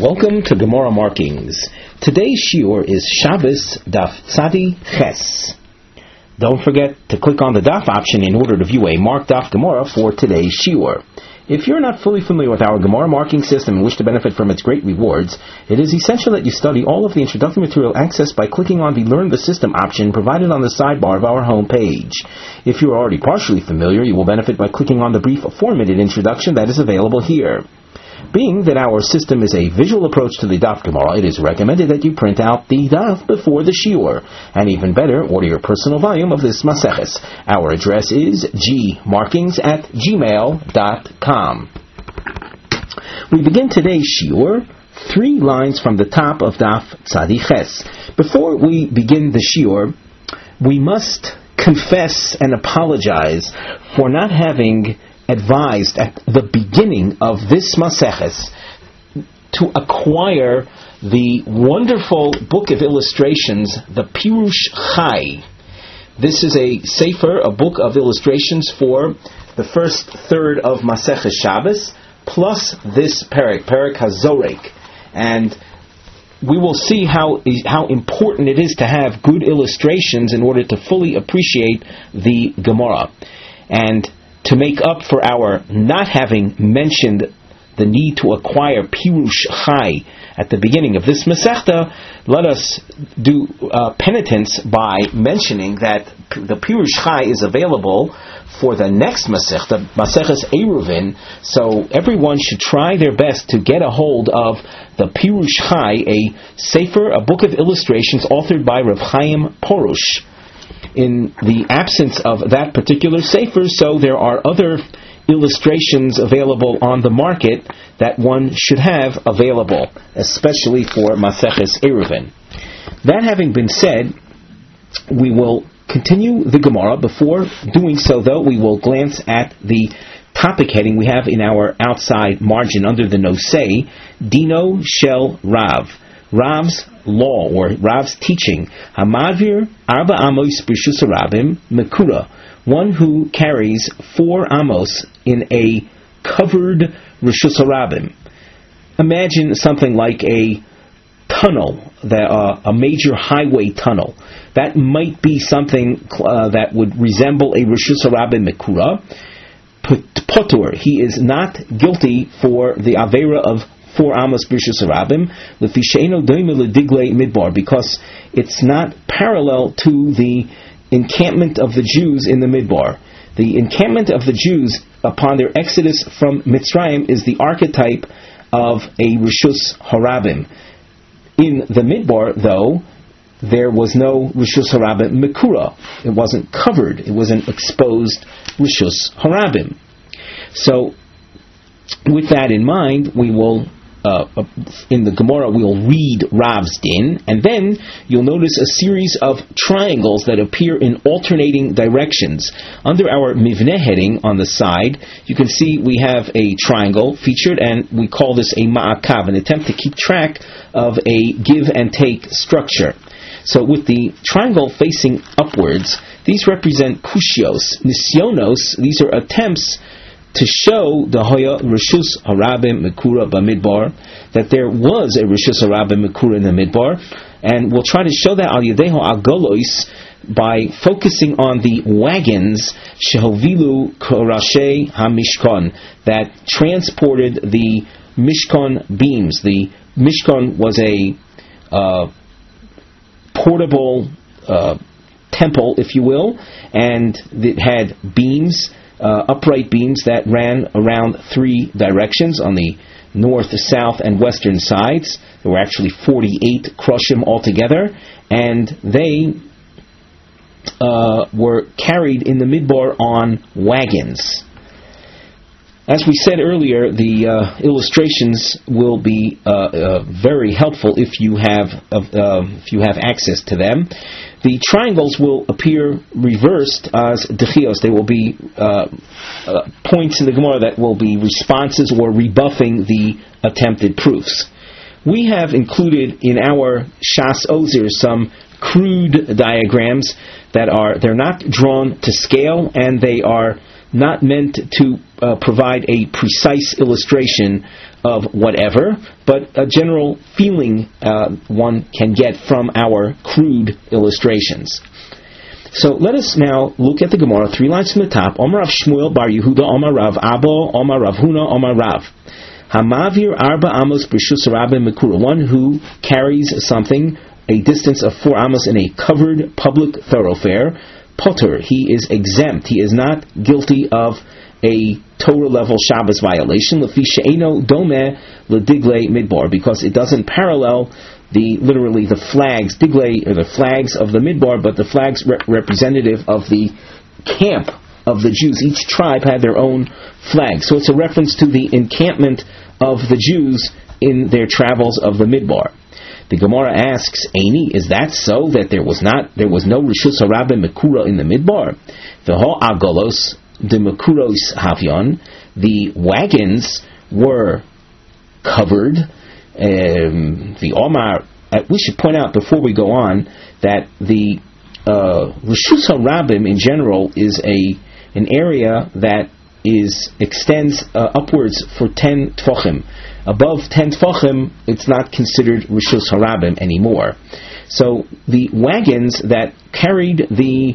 Welcome to Gemara Markings. Today's shiur is Shabbos Daf Tzadi Ches. Don't forget to click on the Daf option in order to view a marked Daf Gemara for today's shiur. If you're not fully familiar with our Gemara marking system and wish to benefit from its great rewards, it is essential that you study all of the introductory material accessed by clicking on the Learn the System option provided on the sidebar of our home page. If you are already partially familiar, you will benefit by clicking on the brief 4-minute introduction that is available here. Being that our system is a visual approach to the Daf Gemara, it is recommended that you print out the Daf before the shiur, and even better, order your personal volume of this Maseches. Our address is gmarkings@gmail.com. We begin today's shiur 3 lines from the top of Daf Tzadi Ches. Before we begin the shiur, we must confess and apologize for not having advised at the beginning of this Maseches to acquire the wonderful book of illustrations, the Pirush Chai. This is a sefer, a book of illustrations for the first third of Maseches Shabbos, plus this Perek HaZorek. And we will see how important it is to have good illustrations in order to fully appreciate the Gemara. And to make up for our not having mentioned the need to acquire Pirush Chai at the beginning of this Masechta, let us do penitence by mentioning that the Pirush Chai is available for the next Masechta, Maseches Eruvin, so everyone should try their best to get a hold of the Pirush Chai, a sefer, a book of illustrations authored by Rav Chaim Porush. In the absence of that particular sefer, so there are other illustrations available on the market that one should have available, especially for Maseches Eruvin. That having been said, we will continue the Gemara. Before doing so, though, we will glance at the topic heading we have in our outside margin under the Nosei, Dino Shel Rav. Rav's law, or Rav's teaching, Hamadvir Arba Amos B'Rishus Harabim Mekura, one who carries 4 amos in a covered Rishus Harabim. Imagine something like a tunnel, a major highway tunnel. That might be something that would resemble a Rishus Harabim Mekura. Potur, he is not guilty for the Avera of 4 amos B'Rishus Harabim, l'fisheino doime l'diglei midbar, because it's not parallel to the encampment of the Jews in the Midbar. The encampment of the Jews upon their exodus from Mitzrayim is the archetype of a Rishus Harabim. In the Midbar, though, there was no Rishus Harabim Mekura. It wasn't covered. It was an exposed Rishus Harabim. So, with that in mind, we will in the Gemara, we'll read Rav's din, and then you'll notice a series of triangles that appear in alternating directions. Under our Mivneh heading on the side, you can see we have a triangle featured, and we call this a Ma'akav, an attempt to keep track of a give and take structure. So with the triangle facing upwards, these represent kushios. Nisyonos, these are attempts to show the Hoya Rishus Harabim Mekura Bamidbar, that there was a Rishus Harabim Mekura in the Midbar, and we'll try to show that al Yadeho Agolois by focusing on the wagons Shehovilu Korashe HaMishkan that transported the Mishkan beams. The Mishkan was a portable temple, if you will, and it had beams, upright beams that ran around 3 directions on the north, south, and western sides. There were actually 48 krushim altogether, and they were carried in the midbar on wagons. As we said earlier, the illustrations will be very helpful if you have access to them. The triangles will appear reversed as dechios. They will be points in the Gemara that will be responses or rebuffing the attempted proofs. We have included in our Shas Ozer some crude diagrams that they're not drawn to scale, and they are not meant to provide a precise illustration of whatever, but a general feeling one can get from our crude illustrations. So let us now look at the Gemara, 3 lines from the top. Omar Rav Shmuel bar Yehuda, Omar Rav Abo, Omar Rav Huna, Omar Rav. Hamavir arba amos b'rishus rabim mekura. One who carries something a distance of 4 amos in a covered public thoroughfare, potter, he is exempt. He is not guilty of a Torah level Shabbos violation. Lefi she'eno domeh lediglei midbar, because it doesn't parallel literally the flags, diglei, or the flags of the midbar, but the flags representative of the camp of the Jews. Each tribe had their own flag, so it's a reference to the encampment of the Jews in their travels of the midbar. The Gemara asks, Eini, is that so, that there was no Rishus HaRabim Mekura in the midbar? V'ho agolos de Mekuros havyon, the wagons were covered. The Omar, we should point out before we go on that the Rishus HaRabim in general is an area that extends upwards for 10 tfachim. Above 10 tfachim, it's not considered Rishus HaRabim anymore. So the wagons that carried the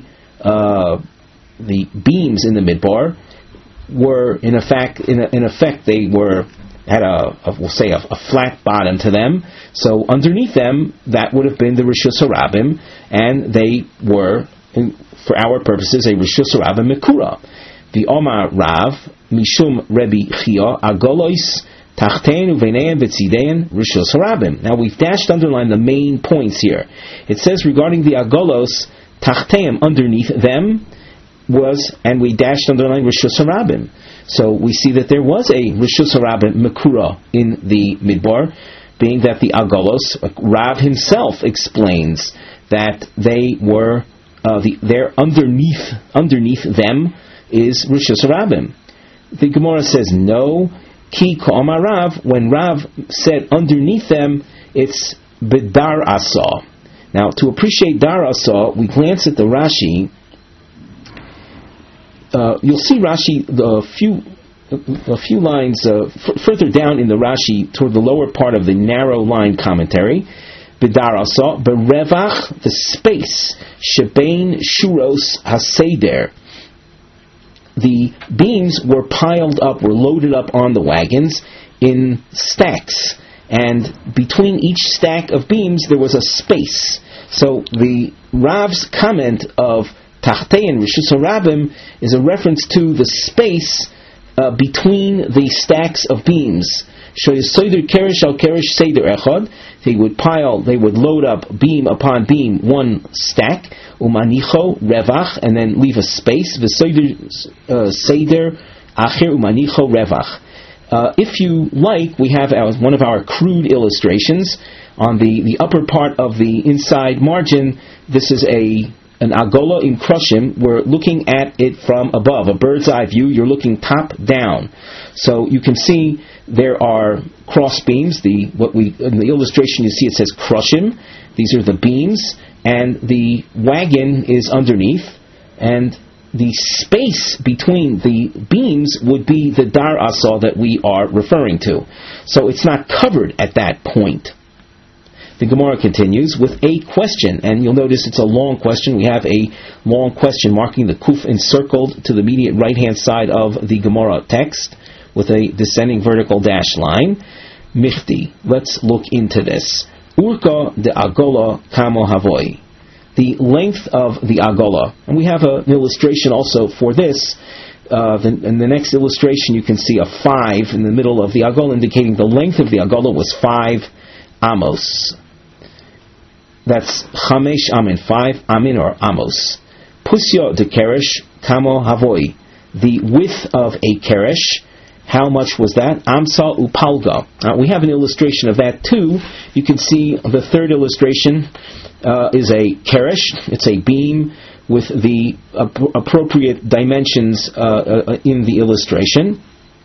beams in the midbar were in effect they had a flat bottom to them. So underneath them, that would have been the Rishus HaRabim, and they were, for our purposes, a Rishus HaRabim Mekura. The Omar Rav Mishum Rebbe Chia Agolois Tachtein Uvenein V'tzidein Rishus HaRabim. Now we've underlined the main points here. It says regarding the Agolos, Tachtein, underneath them was, and we underlined Rishus HaRabim. So we see that there was a Rishus HaRabim Mekura in the Midbar, being that the Agolos, Rav himself explains that they were, they're underneath them is Rishus HaRabim. The Gemara says no. Ki ka'amar Rav, when Rav said underneath them, it's bedar asa. Now, to appreciate dar asa, we glance at the Rashi. You'll see Rashi a few lines further down in the Rashi, toward the lower part of the narrow line commentary. Bedar asa berevach, the space shebein shuros haseder. The beams were piled up, were loaded up on the wagons in stacks, and between each stack of beams there was a space. So the Rav's comment of Tachtei and Rishus HaRabim is a reference to the space between the stacks of beams. They would load up beam upon beam, one stack, umanicho revach, and then leave a space, seder acher umanicho revach. If you like, we have one of our crude illustrations on the upper part of the inside margin. This is an agola in Krushim. We're looking at it from above, a bird's eye view. You're looking top down, so you can see there are cross beams. In the illustration you see it says Krushim. These are the beams, and the wagon is underneath, and the space between the beams would be the dar asa that we are referring to. So it's not covered at that point. The Gemara continues with a question, and you'll notice it's a long question. We have a long question marking the kuf encircled to the immediate right-hand side of the Gemara text with a descending vertical dash line. Michti. Let's look into this. Urka de agola kamo havoi. The length of the agola. And we have an illustration also for this. In the next illustration you can see a 5 in the middle of the agola, indicating the length of the agola was 5 amos. That's chamesh amin, 5 amin or amos. Pusya de keresh kamo havoi. The width of a keresh, how much was that? Amsa upalga. We have an illustration of that too. You can see the third illustration is a keresh. It's a beam with the appropriate dimensions in the illustration.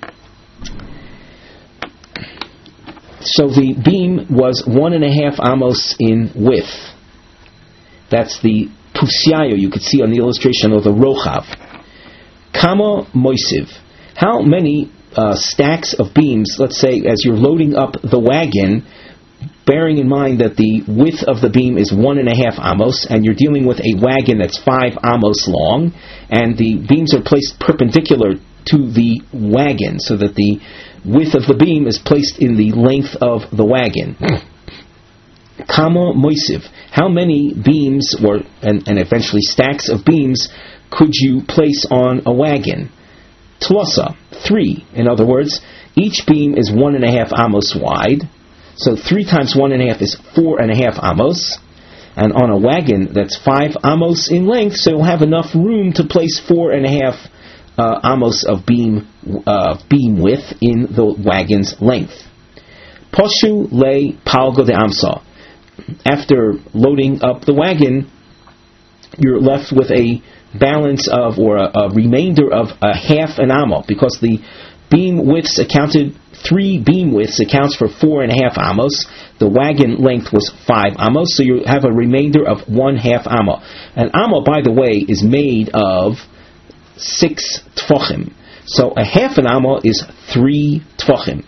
So the beam was 1.5 amos in width. That's the pusyayo you could see on the illustration of the rochav. Kama moisiv. How many stacks of beams, let's say, as you're loading up the wagon, bearing in mind that the width of the beam is 1.5 amos, and you're dealing with a wagon that's 5 amos long, and the beams are placed perpendicular to the wagon, so that the width of the beam is placed in the length of the wagon. Kama moisiv. How many beams, and eventually stacks of beams, could you place on a wagon? Tlosa, 3. In other words, each beam is 1.5 amos wide, so 3 times 1.5 is 4.5 amos, and on a wagon that's 5 amos in length, so you'll have enough room to place 4.5 amos of beam width in the wagon's length. Poshu le palgo de amsa. After loading up the wagon, you're left with a balance of, or a remainder of, a half an amo, because the beam widths accounted, 3 beam widths accounts for 4.5 amos. The wagon length was 5 amos, so you have a remainder of 1/2 amo. An amo, by the way, is made of 6 tfachim. So a half an amo is 3 tfachim.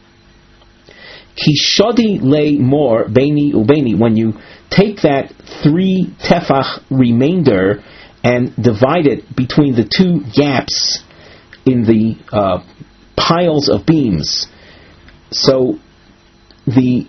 Kishodi le mor beini ubeini. When you take that 3 tefach remainder and divide it between the 2 gaps in the piles of beams, so the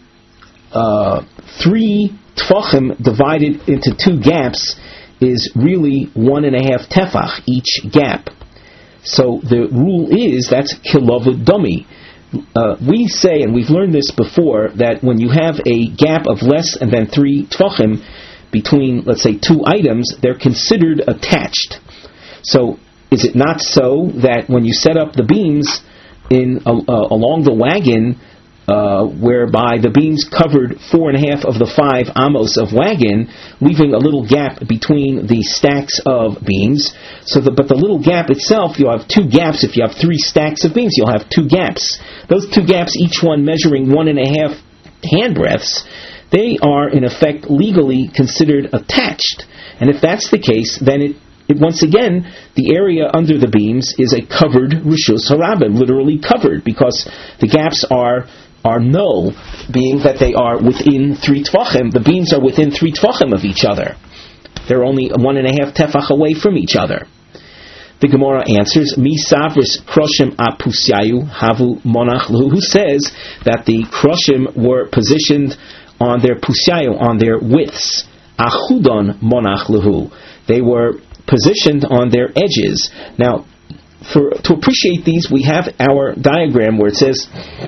3 tfachim divided into 2 gaps is really 1.5 tefach each gap. So the rule is that's kilovud domi. We say, and we've learned this before, that when you have a gap of less than 3 tfachim between, let's say, 2 items, they're considered attached. So is it not so that when you set up the beams along the wagon, whereby the beams covered 4.5 of the 5 amos of wagon, leaving a little gap between the stacks of beams, but the little gap itself, you'll have 2 gaps. If you have 3 stacks of beams, you'll have 2 gaps. Those 2 gaps, each one measuring 1.5 handbreadths, they are in effect legally considered attached. And if that's the case, then it once again, the area under the beams is a covered rishus harabim, literally covered, because the gaps are null, being that they are within 3 tfachim. The beams are within 3 tfachim of each other. They're only 1.5 tefach away from each other. The Gemara answers, Mi savris kroshim apusyayu havu monach lahu. Who says that the kroshim were positioned on their pusyayu, on their widths? Achudon monach lahu. They were positioned on their edges. Now, to appreciate these, we have our diagram where it says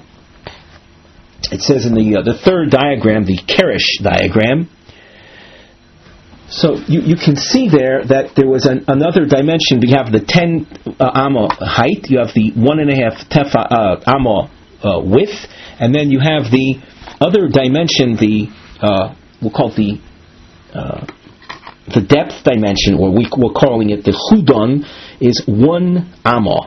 in the third diagram, the Kerish diagram. So you can see there that there was another dimension. We have the 10 amo height, you have the 1.5 tefa amo width, and then you have the other dimension, we'll call it the depth dimension, or we're calling it the chudon, is 1 amo.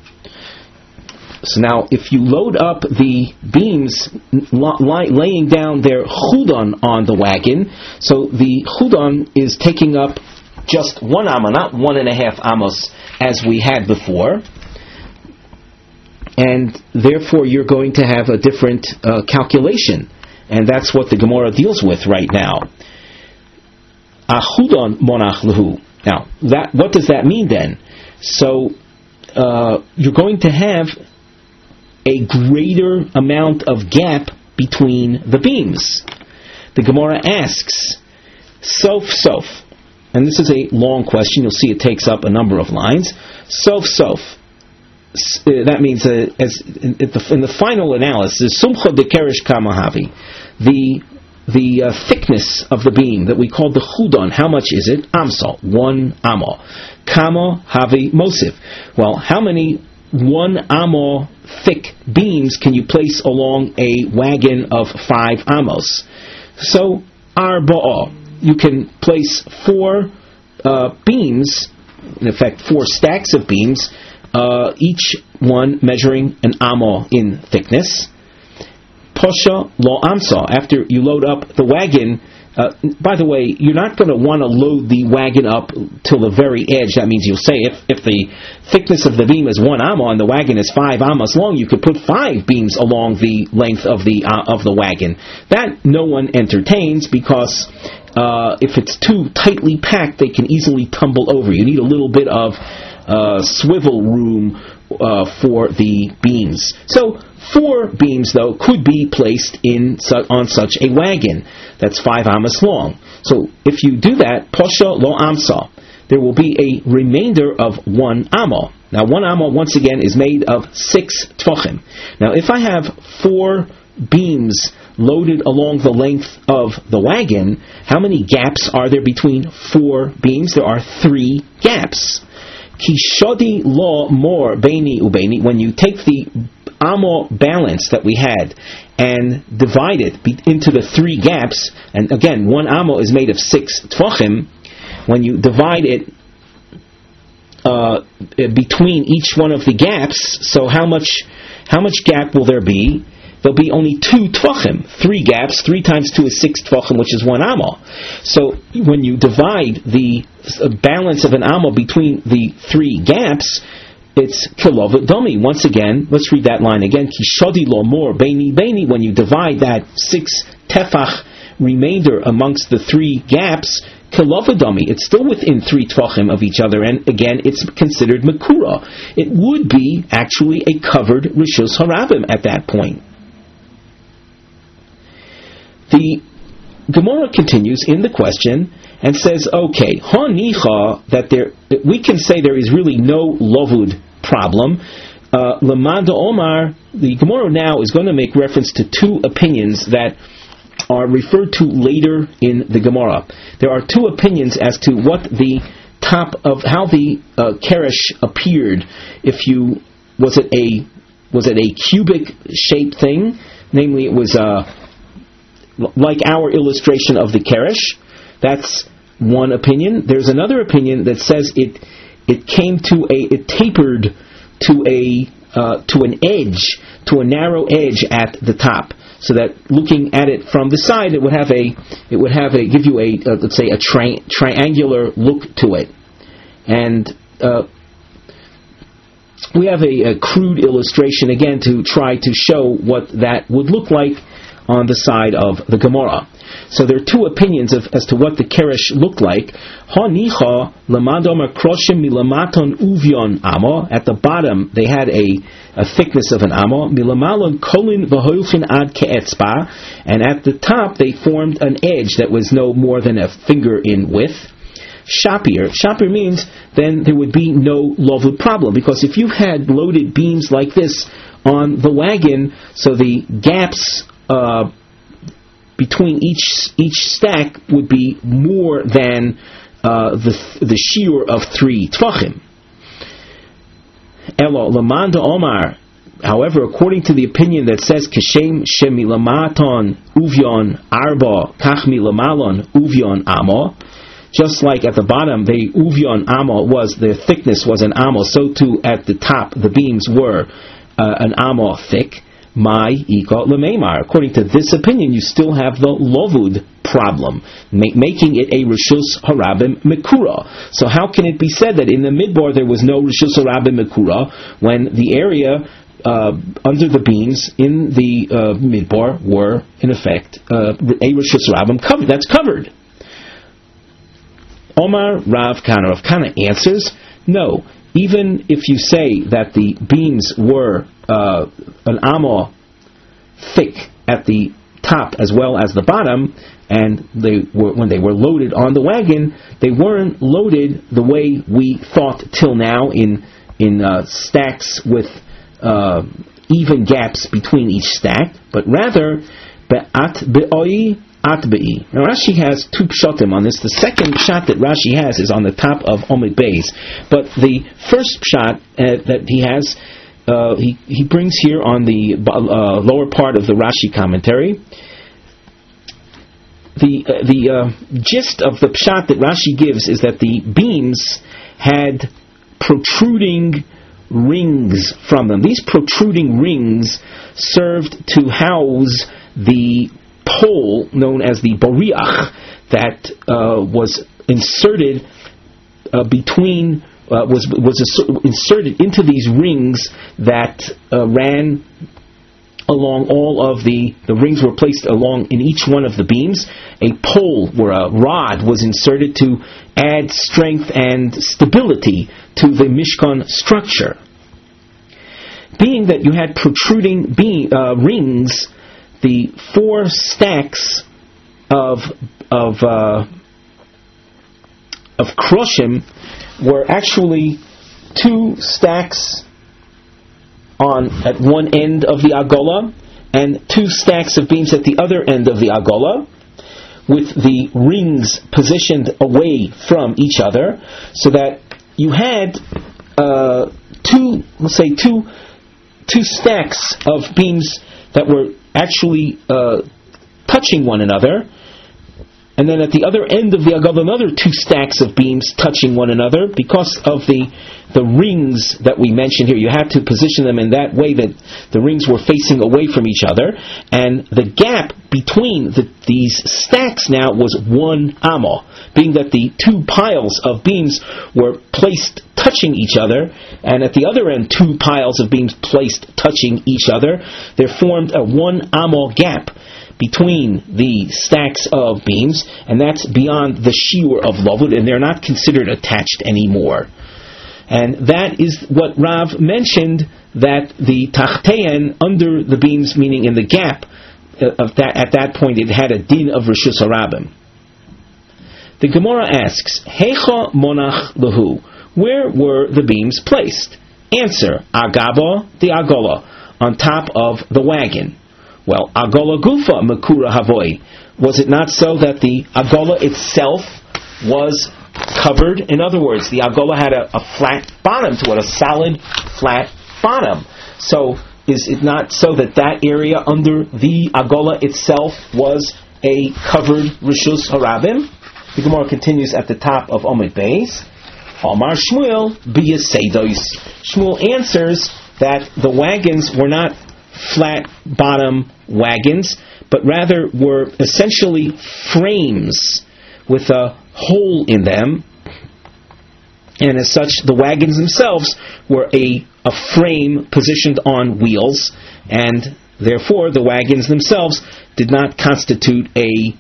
So now, if you load up the beams, laying down their chudon on the wagon, so the chudon is taking up just 1 amo, not 1.5 amos as we had before, and therefore you're going to have a different calculation, and that's what the Gemara deals with right now. Achudon monach lehu. Now, what does that mean then? So you're going to have a greater amount of gap between the beams. The Gemara asks, sof, and this is a long question. You'll see it takes up a number of lines. Sof. That means, as in the final analysis, sumcha de kerish kamahavi, the thickness of the beam that we call the chudon, how much is it? Amsal, 1 amo. Kama havi mosif. Well, how many 1 amo thick beams can you place along a wagon of 5 amos? So, arba'a. You can place 4 beams, in effect 4 stacks of beams, each one measuring an amo in thickness. Posha lo amsa. After you load up the wagon, by the way, you're not going to want to load the wagon up till the very edge. That means you'll say if the thickness of the beam is 1 amma and the wagon is 5 ammas long, you could put 5 beams along the length of the wagon. That no one entertains, because if it's too tightly packed, they can easily tumble over. You need a little bit of swivel room for the beams. So 4 beams, though, could be placed on such a wagon that's 5 ammas long. So if you do that, posha lo amsa, there will be a remainder of 1 amma. Now 1 amma, once again, is made of 6 tvachim. Now if I have 4 beams loaded along the length of the wagon, how many gaps are there between 4 beams? There are 3 gaps. Kishodi lo mor beini ubeini. When you take the amma balance that we had and divide it into the 3 gaps, and again, 1 amma is made of 6 tvachim. When you divide it between each one of the gaps, so how much gap will there be? There'll be only 2 tvachim. 3 gaps, 3 times 2 is 6 tvachim, which is 1 amma. So when you divide the balance of an amma between the 3 gaps, it's kilovat domi. Once again, let's read that line again. Kishodi lo mor beini beini. When you divide that 6 tefach remainder amongst the 3 gaps, kilovat domi. It's still within 3 tvachim of each other, and again, it's considered makura. It would be actually a covered rishus harabim at that point. The Gemara continues in the question and says, okay, hanicha, that we can say there is really no lovud problem. Lamanda Omar, the Gemara now is going to make reference to 2 opinions that are referred to later in the Gemara. There are 2 opinions as to what the top of how the keresh appeared. Was it a cubic shaped thing? Namely, it was like our illustration of the keresh. That's one opinion. There's another opinion that says it tapered to an edge, to a narrow edge at the top, so that looking at it from the side, it would give you let's say a triangular look to it. And we have a crude illustration again to try to show what that would look like on the side of the Gemara. So there are 2 opinions as to what the keresh looked like. Hanicha lamadom akroshim milamaton uvyon amo. At the bottom, they had a thickness of an amo. Milamalon kolin v'hoilchin ad keetzba. And at the top, they formed an edge that was no more than a finger in width. Shapir. Shapir means then there would be no lovud problem, because if you had loaded beams like this on the wagon, so the gaps between each stack would be more than the shiur of 3 tvachim. Elo lamanda omar. However, according to the opinion that says kashem shemilamaton uvyon arba kachmi lamalon uvyon amo, just like at the bottom the uvyon amo the thickness was an amo, so too at the top the beams were an amo thick. My ika lemeimar. According to this opinion, you still have the lovud problem, making it a rishus harabim mekura. So how can it be said that in the midbar there was no rishus harabim mekura when the area under the beams in the midbar were in effect a rishus harabim covered? That's covered. Omar Rav Kana. Rav Kana answers, no. Even if you say that the beams were an amma thick at the top as well as the bottom, and when they were loaded on the wagon, they weren't loaded the way we thought till now in stacks with even gaps between each stack, but rather be'at be'oi atbe'i. Now Rashi has 2 pshatim on this. The second pshat that Rashi has is on the top of Omid Beis, but the first pshat that he has, he brings here on the lower part of the Rashi commentary. The gist of the pshat that Rashi gives is that the beams had protruding rings from them. These protruding rings served to house the pole known as the boriach that was inserted between inserted into these rings that ran along all of the rings were placed along in each one of the beams. A pole or a rod was inserted to add strength and stability to the Mishkan structure. Being that you had protruding rings, the 4 stacks of kroshim were actually 2 stacks at one end of the agola and 2 stacks of beams at the other end of the agola, with the rings positioned away from each other, so that you had two stacks of beams that were actually touching one another, and then at the other end of the agola another 2 stacks of beams touching one another. Because of the rings that we mentioned here, you had to position them in that way that the rings were facing away from each other, and the gap between these stacks now was 1 amah, being that the 2 piles of beams were placed touching each other, and at the other end 2 piles of beams placed touching each other. There formed a 1 amah gap between the stacks of beams, and that's beyond the shiur of lavud, and they're not considered attached anymore. And that is what Rav mentioned, that the tachtein under the beams, meaning in the gap, at that point it had a din of Rishus Harabim. The Gemara asks, Heicha monach lahu, where were the beams placed? Answer, Agaba the agola, on top of the wagon. Well, agola gufa makura havoi. Was it not so that the agola itself was covered? In other words, the agola had a flat bottom to it, a solid flat bottom. So is it not so that area under the agola itself was a covered Rishus Harabim? The Gemara continues at the top of Omid Beis. Amar Shmuel b'yeseidos. Shmuel answers that the wagons were not flat bottom wagons, but rather were essentially frames with a hole in them, and as such the wagons themselves were a frame positioned on wheels, and therefore the wagons themselves did not constitute a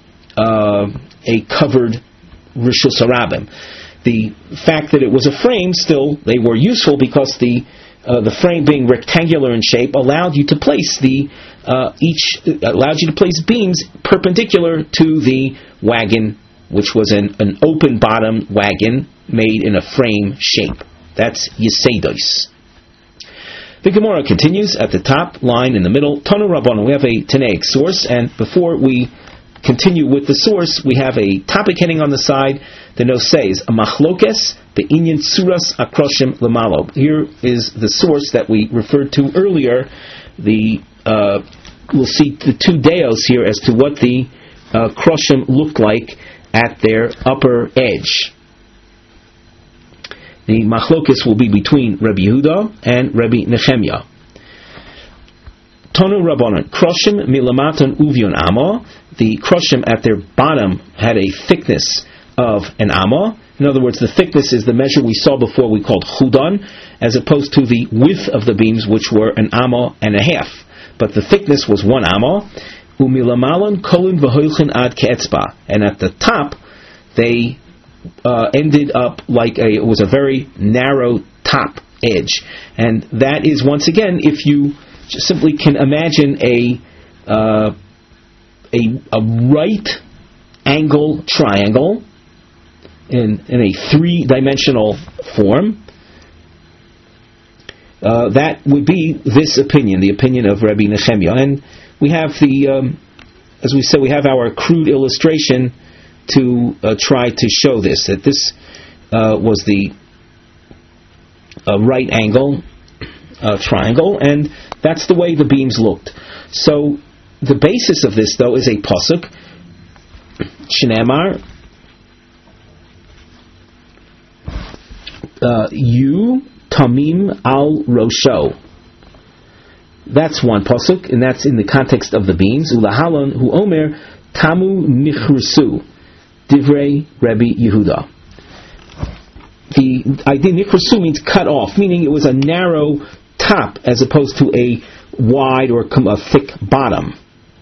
covered Rishus Harabim. The fact that it was a frame, still they were useful, because the frame being rectangular in shape allowed you to place beams perpendicular to the wagon, which was an open bottom wagon made in a frame shape. That's Yeseidos. The Gemara continues at the top line in the middle. Tanu Rabbanan, we have a Tanaic source, and before we continue with the source, we have a topic heading on the side. The note says, a machlokes the inyan suras akroshim lemalo. Here is the source that we referred to earlier. We'll see the 2 deos here as to what the kroshim looked like at their upper edge. The machlokes will be between Rabbi Yehuda and Rabbi Nechemia. Tonu Rabbanan, kroshim milamatan uvyon amo. The kroshim at their bottom had a thickness of an amma. In other words, the thickness is the measure we saw before, we called chudan, as opposed to the width of the beams, which were an amma and a half. But the thickness was 1 amma. Umilamalan kolin v'hoichin ad ke'etzba. And at the top, they ended up like it was a very narrow top edge. And that is, once again, if you simply can imagine a right angle triangle in a 3-dimensional form, that would be this opinion, the opinion of Rabbi Nechemia. And we have as we said, we have our crude illustration to try to show this, that this was the right angle triangle, and that's the way the beams looked. So the basis of this, though, is a pasuk, Shneimar, you tamim al rosho. that's one pasuk, and that's in the context of the beams. Ulahalon hu omer tamu nichrusu divrei Rabbi Yehuda. The idea nichrusu means cut off, meaning it was a narrow top as opposed to a wide or a thick bottom.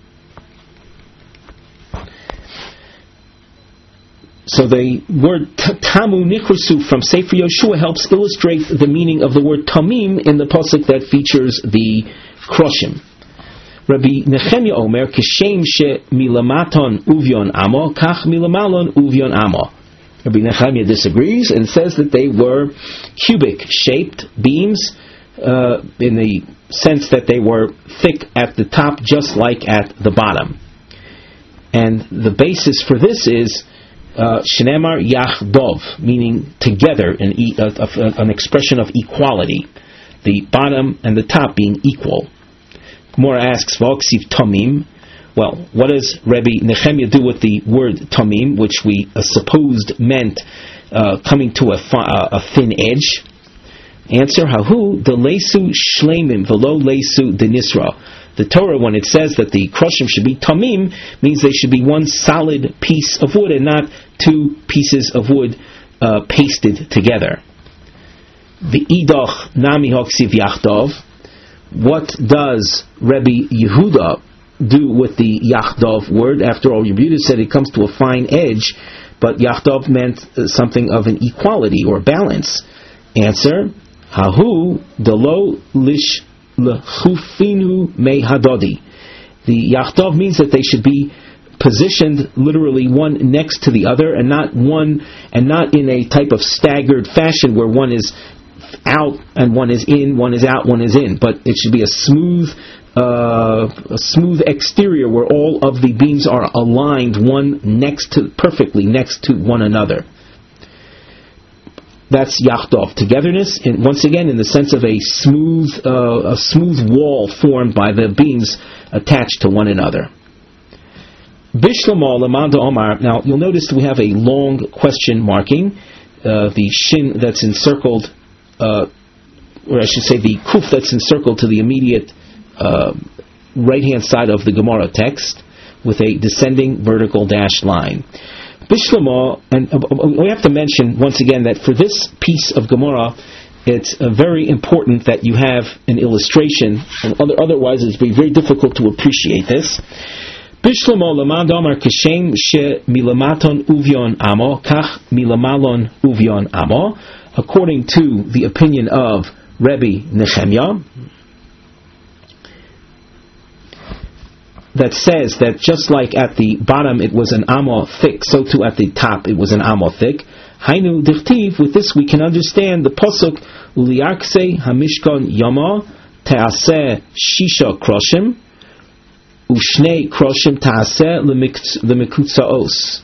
So the word tamu nichrusu from Sefer Yoshua helps illustrate the meaning of the word tamim in the pasuk that features the kroshim. Rabbi Nechemia Omer kishem she milamaton uvyon amo kach milamalon uvyon amo. Rabbi Nechemia disagrees and says that they were cubic shaped beams in the sense that they were thick at the top just like at the bottom. And the basis for this is Shnemar Yachdov, meaning together, an expression of equality. The bottom and the top being equal. Gemara asks, V'oksiv Tomim. Well, what does Rabbi Nechemia do with the word Tomim, which we supposed meant coming to a thin edge? Answer, Hahu Delesu Shleimim Velo Lesu Denisra. The Torah, when it says that the kroshim should be tamim, means they should be one solid piece of wood and not two pieces of wood pasted together. The idoch nami hoksiv yachdov. What does Rabbi Yehuda do with the yachdov word? After all, Rabbi Yehuda said it comes to a fine edge, but yachdov meant something of an equality or balance. Answer, hahu delo lish l'chufinu mei hadodi. The yachdov means that they should be positioned literally one next to the other, and not in a type of staggered fashion where one is out and one is in, one is out, one is in. But it should be a smooth exterior where all of the beams are aligned perfectly next to one another. That's yachdov, togetherness, and once again in the sense of a smooth wall formed by the beams attached to one another. Bishlamah lamanda omar. Now you'll notice we have a long question marking, the shin that's encircled, or I should say the kuf that's encircled to the immediate right hand side of the Gemara text with a descending vertical dashed line. Bishlamah, and we have to mention once again that for this piece of Gemara, it's very important that you have an illustration, and otherwise it's very difficult to appreciate this. Bishlamah lamad amar kishem she milamaton uvyon amo kach milamalon uvyon amo. According to the opinion of Rabbi Nechemia, that says that just like at the bottom it was an amo thick, so too at the top it was an amo thick. Hainu dichtiv. With this we can understand the pasuk uliakse hamishkon yama teaseh shisha kroshim ushnei kroshim teaseh lemikutzaos.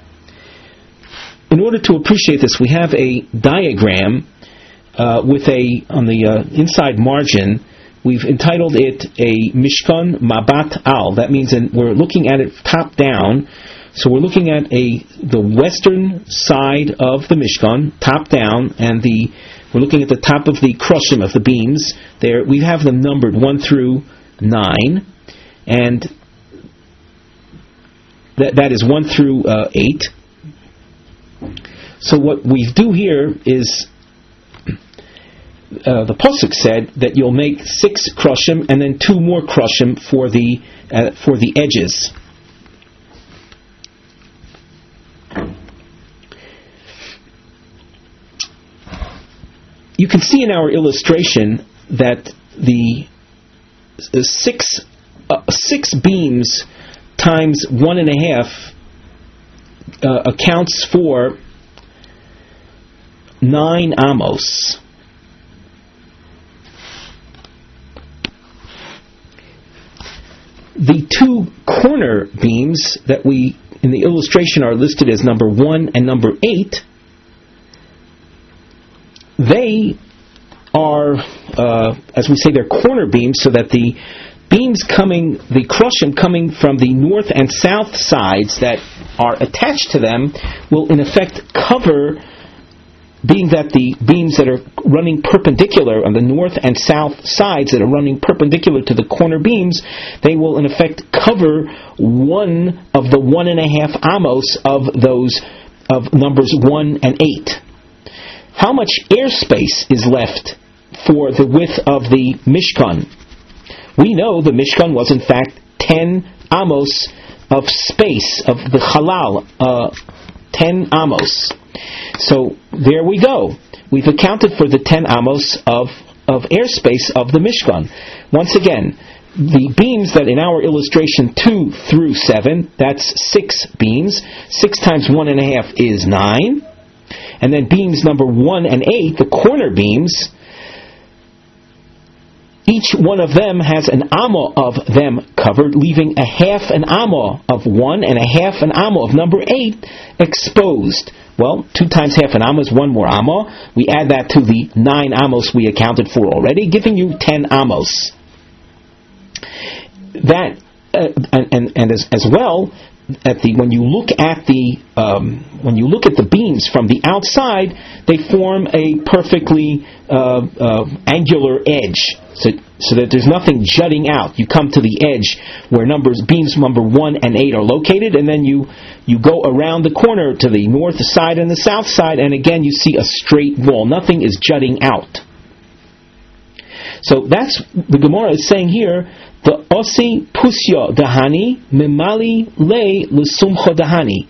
In order to appreciate this, we have a diagram with on the inside margin. We've entitled it a Mishkan Mabat Al. That means we're looking at it top down. So we're looking at the western side of the Mishkan, top down, and we're looking at the top of the kroshim, of the beams. There we have them numbered 1 through 9, and that is 1 through 8. So what we do here is, the pasuk said that you'll make 6 kroshim and then 2 more kroshim for the edges. You can see in our illustration that the 6 beams times 1.5 accounts for 9 amos. The 2 corner beams that we in the illustration are listed as number 1 and number 8. They are, as we say, they're corner beams, so that the beams the kroshim coming from the north and south sides that are attached to them will in effect cover being that the beams that are running perpendicular on the north and south sides that are running perpendicular to the corner beams, they will in effect cover one of the 1.5 amos of those of numbers 1 and 8. How much airspace is left for the width of the Mishkan? We know the Mishkan was in fact 10 amos of space, of the halal, 10 amos. So there we go. We've accounted for the 10 amos of airspace of the Mishkan. Once again, the beams that in our illustration 2 through 7, that's 6 beams. 6 times 1.5 is 9. And then beams number 1 and 8, the corner beams, each one of them has an amma of them covered, leaving a half an amma of 1 and a half an amma of number 8 exposed. Well, 2 times half an amma is 1 more amma. We add that to the 9 amos we accounted for already, giving you 10 amos. That and as well, when you look at the beams from the outside, they form a perfectly angular edge, so that there's nothing jutting out. You come to the edge where beams number 1 and 8 are located, and then you go around the corner to the north side and the south side, and again you see a straight wall. Nothing is jutting out. So that's the Gemara is saying here. The osi pusya dahani mimali le lusumcha dahani.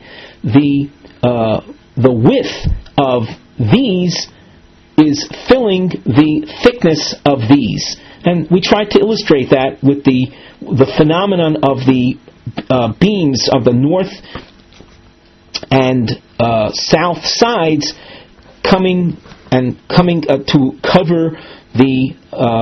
The width of these is filling the thickness of these, and we tried to illustrate that with the phenomenon of the beams of the north and south sides coming to cover the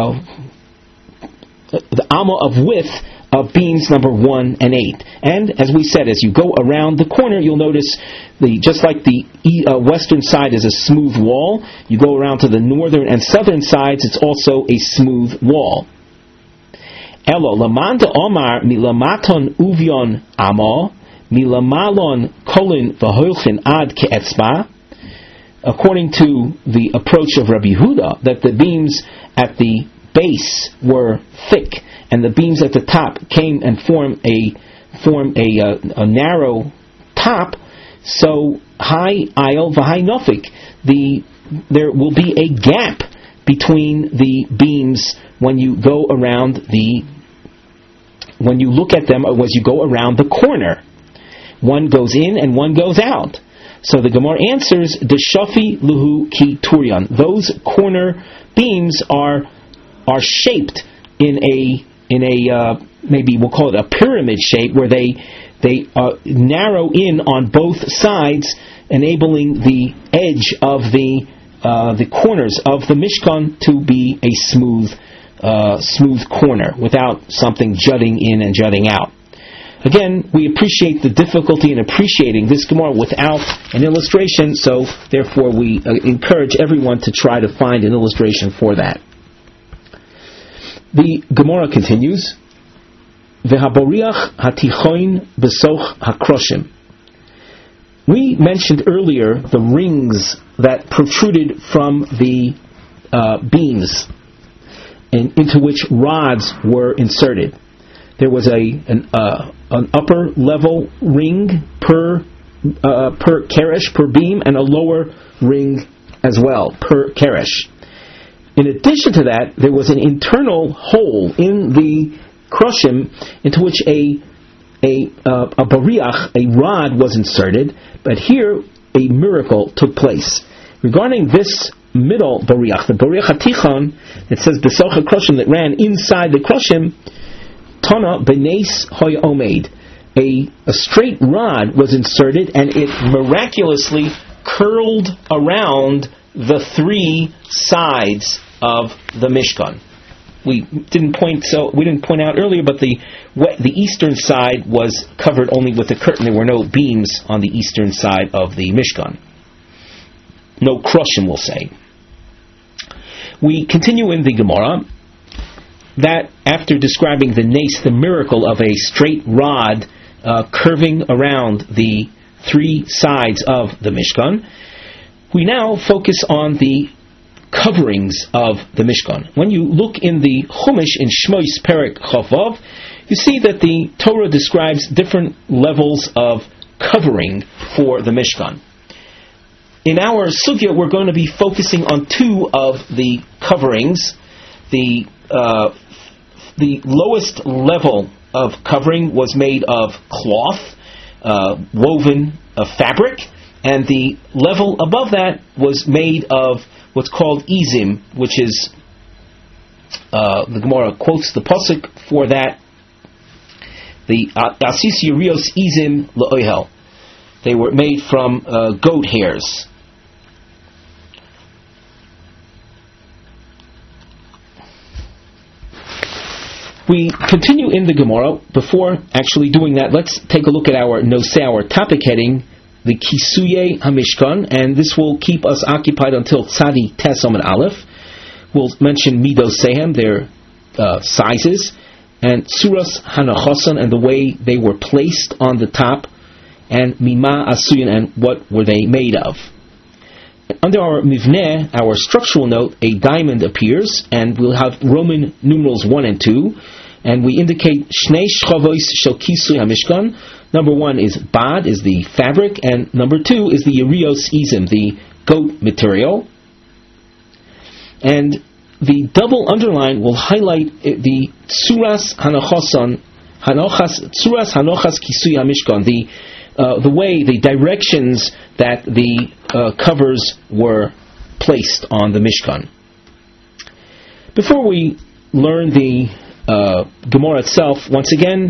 amma of width of beams number 1 and 8. And as we said, as you go around the corner, you'll notice just like the western side is a smooth wall, you go around to the northern and southern sides, it's also a smooth wall. Elo lamanda omar milamaton uvion amo milamalon kolin v'hoilchin ad ke'etzba. According to the approach of Rabbi Yehuda, that the beams at the base were thick, and the beams at the top came and form a narrow top. So high aisle v'high nofik, there will be a gap between the beams when you go around when you look at them, or as you go around the corner. One goes in and one goes out. So the Gemara answers, Deshafi luhu ki turyan. Those corner beams are shaped in a maybe we'll call it a pyramid shape, where they narrow in on both sides, enabling the edge of the corners of the Mishkan to be a smooth corner without something jutting in and jutting out. Again, we appreciate the difficulty in appreciating this Gemara without an illustration, so therefore we encourage everyone to try to find an illustration for that. The Gemara continues, V'haboriach hatichoin besoch hakroshim. We mentioned earlier the rings that protruded from the beams into which rods were inserted. There was an upper level ring per keresh, per beam, and a lower ring as well per keresh. In addition to that, there was an internal hole in the kroshim into which a bariach, a rod, was inserted. But here, a miracle took place. Regarding this middle bariach, the bariach hatichon, it says besoch kroshim, that ran inside the kroshim, Tana benes hoy omeid. A straight rod was inserted, and it miraculously curled around the 3 sides of the Mishkan. We didn't point out earlier, but the eastern side was covered only with a curtain. There were no beams on the eastern side of the Mishkan. No kroshim, we'll say. We continue in the Gemara, that after describing the nes, the miracle of a straight rod curving around the 3 sides of the Mishkan, We now focus on the coverings of the Mishkan. When you look in the Chumash in Shmois Perek Chavav, you see that the Torah describes different levels of covering for the Mishkan. In our sugya, we're going to be focusing on two of the coverings. The lowest level of covering was made of cloth, woven of fabric, and the level above that was made of what's called izim, which is, the Gemara quotes the pasuk for that, the asis yerios izim le'ohel. They were made from goat hairs. We continue in the Gemara. Before actually doing that, let's take a look at our nosei, our topic heading, the Kisuye HaMishkan, and this will keep us occupied until Tzadi Tes Amud Aleph. We'll mention Midosehem, their sizes, and Tzuras Hanachosan, and the way they were placed on the top, and Mima Asuyan, and what were they made of. Under our Mivneh, our structural note, a diamond appears, and we'll have Roman numerals 1 and 2, and we indicate Shnei Shchavois Shel Kisuye HaMishkan. Number 1 is Bad, is the fabric, and number 2 is the Yerios Izim, the goat material. And the double underline will highlight the Tzuras Hanochas Kisuye HaMishkan, the way, the directions that the covers were placed on the Mishkan. Before we learn the Gemara itself, once again,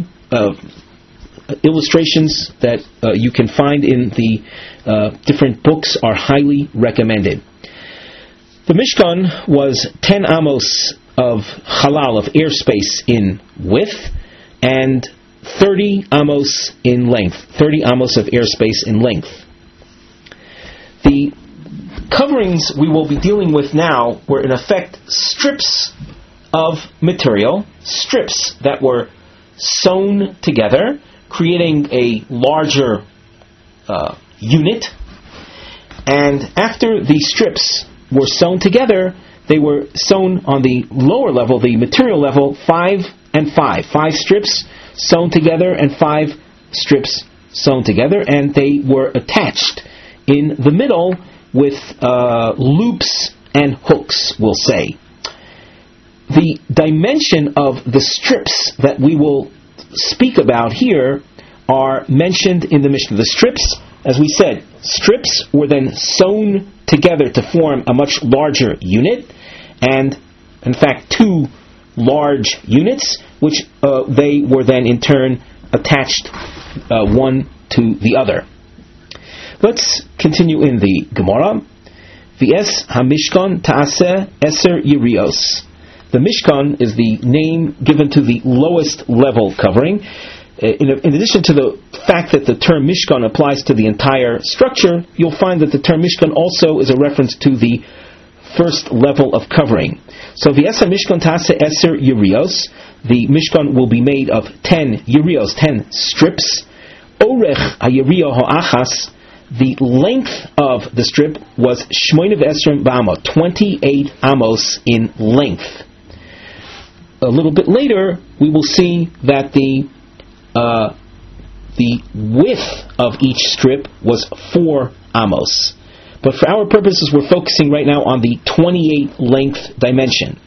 illustrations that you can find in the different books are highly recommended. The Mishkan was 10 amos of halal, of airspace in width, and 30 amos in length. 30 amos of airspace in length. The coverings we will be dealing with now were in effect strips of material, strips that were sewn together, creating a larger unit. And after these strips were sewn together, they were sewn on the lower level, the material level, 5 and 5. 5 strips sewn together and 5 strips sewn together, and they were attached in the middle with loops and hooks, we'll say. The dimension of the strips that we will speak about here are mentioned in the Mishnah. The strips, as we said, strips were then sewn together to form a much larger unit, and in fact 2 large units, which they were then in turn attached one to the other. Let's continue in the Gemara. V'es HaMishkan Ta'aseh Eser Yerios. The Mishkan is the name given to the lowest level covering. In addition to the fact that the term Mishkan applies to the entire structure, you'll find that the term Mishkan also is a reference to the first level of covering. So V'es HaMishkan Ta'aseh Eser Yerios. The Mishkan will be made of 10 Yerios, 10 strips. Orech HaYerio Ha'achas. The length of the strip was Shmoinev Esrim Ba'ama, 28 amos in length. A little bit later, we will see that the width of each strip was 4 amos. But for our purposes, we're focusing right now on the 28 length dimension.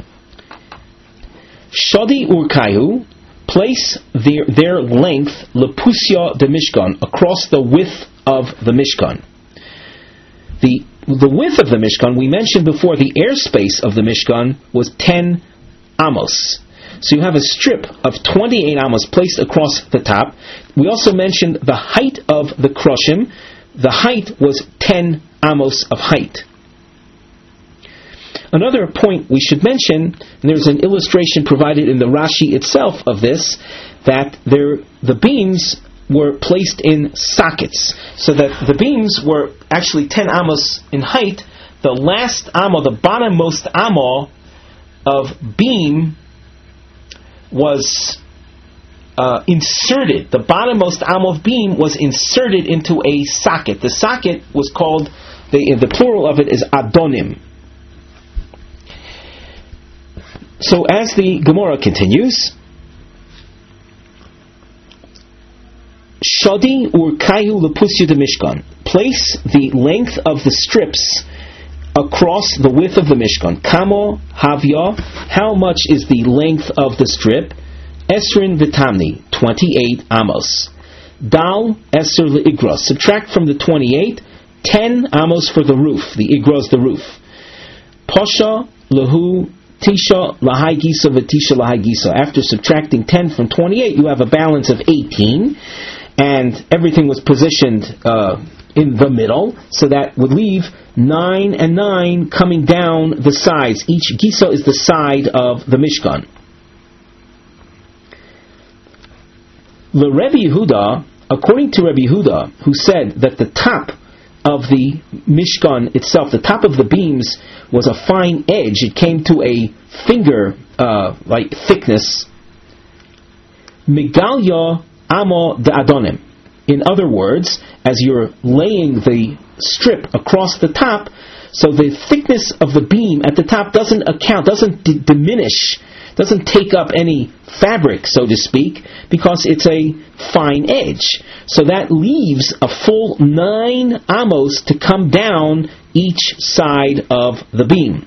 Shadi Urkayu, place their length, Lepusya de Mishkan, across the width of the Mishkan. The width of the Mishkan, we mentioned before, the airspace of the Mishkan was 10 amos. So you have a strip of 28 amos placed across the top. We also mentioned the height of the kroshim. The height was 10 amos of height. Another point we should mention, and there's an illustration provided in the Rashi itself of this, that the beams were placed in sockets, so that the beams were actually 10 amos in height. The last amo, the bottommost amo of beam, was inserted. The bottommost amo of beam was inserted into a socket. The socket was called The plural of it is Adonim. So as the Gemara continues, Shadi urkayu lepusyu de Mishkan. Place the length of the strips across the width of the Mishkan. Kamo havya. How much is the length of the strip? Esrin v'tamni. 28 amos. Dal eser le'igros. Subtract from the 28, 10 amos for the roof. The igros, the roof. Posha lehu tisha lahai gisa v'tisha lahai gisa. After subtracting 10 from 28, you have a balance of 18. And everything was positioned in the middle, so that would leave 9 and 9 coming down the sides. Each gisa is the side of the Mishkan. The Rebbe Yehuda, according to Rebbe Yehuda, who said that the top of the Mishkan itself, the top of the beams, was a fine edge. It came to a finger like thickness. Megalya Amo de Adonim. In other words, as you're laying the strip across the top, so the thickness of the beam at the top doesn't diminish, doesn't take up any fabric, so to speak, because it's a fine edge. So that leaves a full 9 amos to come down each side of the beam.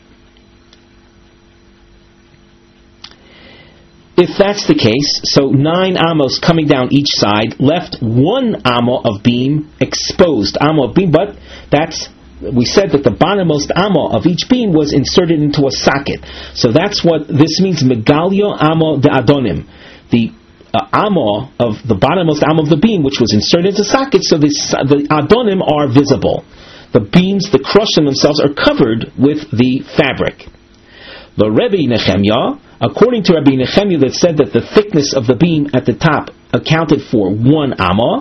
If that's the case, so 9 amos coming down each side, left 1 amo of beam exposed. Amo of beam, but we said that the bottommost amo of each beam was inserted into a socket. So that's what this means, Megalio amo de Adonim. The amo of the bottommost amo of the beam, which was inserted into socket, so the Adonim are visible. The beams, the crushim themselves, are covered with the fabric. The Rebbe Nehemiah, according to Rabbi Nehemiah, that said that the thickness of the beam at the top accounted for 1 amma.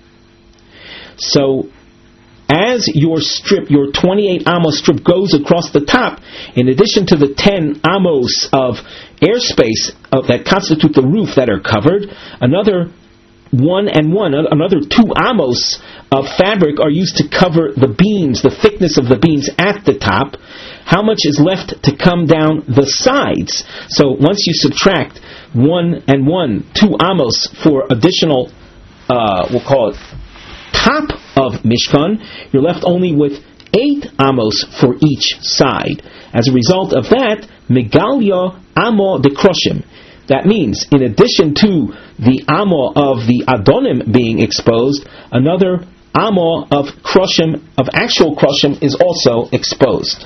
So, as your strip, your 28 amos strip goes across the top, in addition to the 10 amos of airspace that constitute the roof that are covered, another 1 and 1, another 2 amos of fabric are used to cover the beams, the thickness of the beams at the top. How much is left to come down the sides? So once you subtract 1 and 1, 2 amos for additional, we'll call it top of Mishkan, you're left only with 8 amos for each side. As a result of that, Megalya amo de Kroshim. That means, in addition to the amo of the Adonim being exposed, another amo of Kroshim, of actual Kroshim, is also exposed.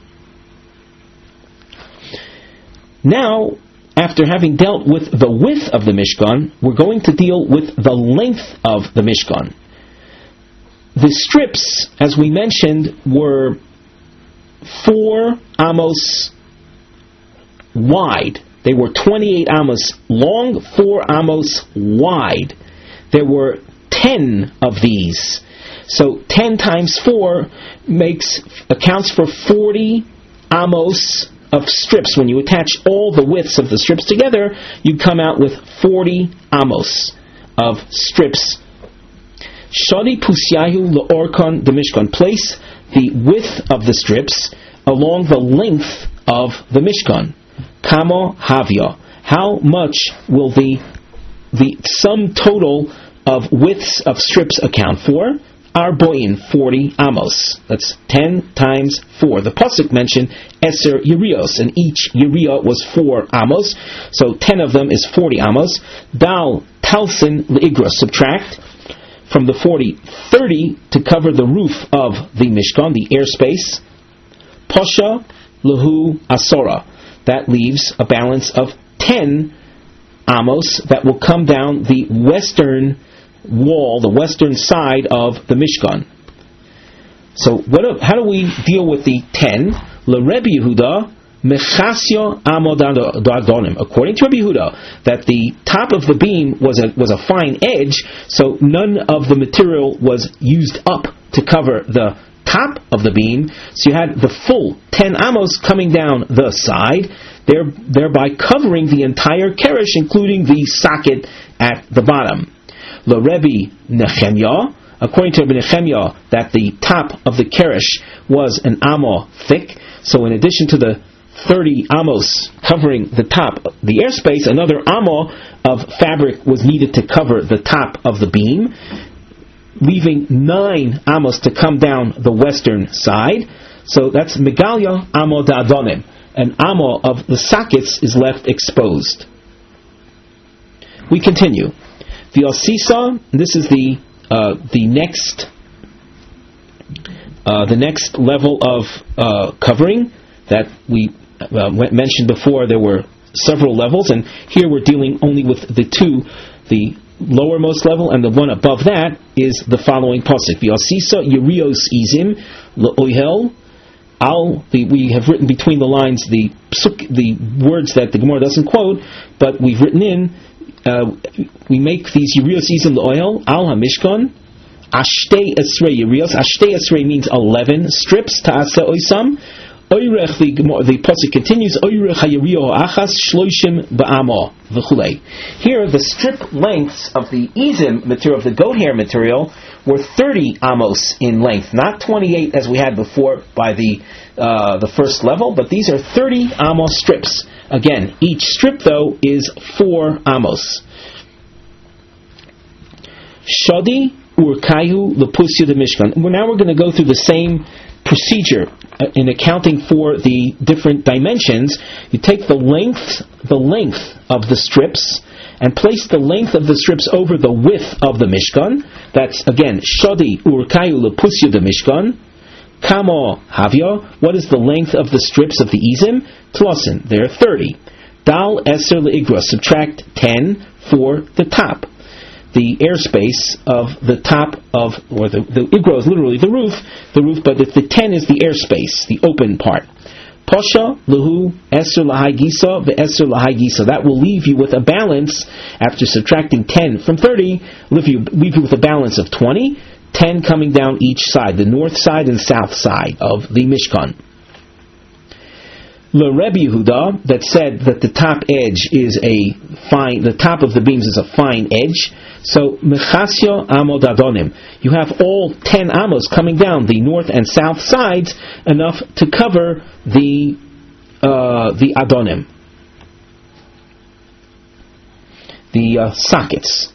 Now, after having dealt with the width of the Mishkan, we're going to deal with the length of the Mishkan. The strips, as we mentioned, were 4 amos wide. They were 28 amos long, 4 amos wide. There were 10 of these. So 10 times 4 accounts for 40 amos of strips. When you attach all the widths of the strips together, you come out with 40 amos of strips. Shadi pusyahu leorkan de Mishkan. Place the width of the strips along the length of the Mishkan. Kamo havya. How much will the sum total of widths of strips account for? Arboin, 40 amos. That's 10 times 4. The pasuk mentioned eser yerios, and each yeria was 4 amos. So 10 of them is 40 amos. Dal talsin leigros. Subtract from the 40, 30 to cover the roof of the Mishkan, the airspace. Posha lehu asora. That leaves a balance of 10 amos that will come down the western wall, the western side of the Mishkan. So how do we deal with the 10? LeRebbe Yehuda, mechasyo amo dadonim. According to Rabbi Yehuda, that the top of the beam was a fine edge, so none of the material was used up to cover the top of the beam, so you had the full 10 amos coming down the side, thereby covering the entire keresh, including the socket at the bottom. LeRebbe Nehemiah, according to Ibn Nechemia, that the top of the keresh was an amo thick. So in addition to the 30 amos covering the top, the airspace, another amo of fabric was needed to cover the top of the beam, leaving 9 amos to come down the western side. So that's Megalia Amo Da'adonim. An amo of the sockets is left exposed. We continue. The Osisa, this is the next level of covering that we mentioned before. There were several levels, and here we're dealing only with the lowermost level, and the one above that is the following pasuk: V'asisa yerios izim le'ohel al. We have written between the lines the words that the Gemara doesn't quote, but we've written in. We make these yerios izim le'ohel al hamishkan. Ashtei esrei yerios. Ashtei esrei means 11 strips. Ta'aseh oisam. Oirech, the pasuk continues, Oirech hayariyo achas shloishim ba'amo v'chulei. Here, the strip lengths of the izim material, of the goat hair material, were 30 amos in length, not 28 as we had before by the first level, but these are 30 amos strips. Again, each strip though is 4 amos. Shadi urkayu lepusya de mishkan. Now we're going to go through the same procedure in accounting for the different dimensions. You take the length of the strips and place the length of the strips over the width of the Mishkan. That's again Shadi Urkayu Lepusya de Mishkan. Kamo Havya. What is the length of the strips of the Izim? Tlosin. There are 30. Dal Eser Le'igra. Subtract 10 for the top. The airspace of the top of, or the igro is literally the roof, but the 10 is the airspace, the open part. Posha, Lahu, Eser Lahai Gisa, Ve'eser Lahai Gisa. That will leave you with a balance, after subtracting 10 from 30, leave you with a balance of 20, 10 coming down each side, the north side and south side of the Mishkan. Le Rebbe Yehuda, that said that the top edge is the top of the beams is a fine edge. So Mechasyo Amod Adonim, you have all 10 amos coming down the north and south sides, enough to cover the Adonim, the sockets.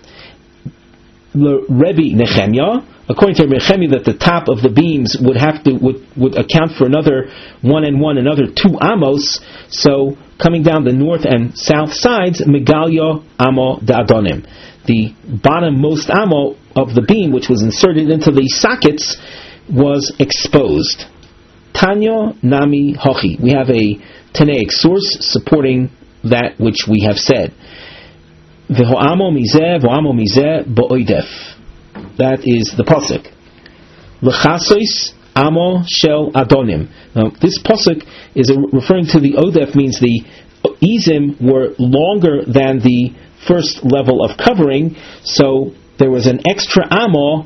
Le Rebbe Nechemia, according to Nechemia, that the top of the beams would account for another 1 and 1, another 2 amos. So coming down the north and south sides, Megalia Amo Da'adonim. The bottommost amo of the beam, which was inserted into the sockets, was exposed. Tanya Nami Hochi. We have a Tanaic source supporting that which we have said. V'ho'amo mizeh, v'ho'amo mizeh, bo'oidef. That is the pasuk. L'chasois amo shel adonim. Now, this pasuk is referring to the odef, means the izim were longer than the first level of covering, so there was an extra amo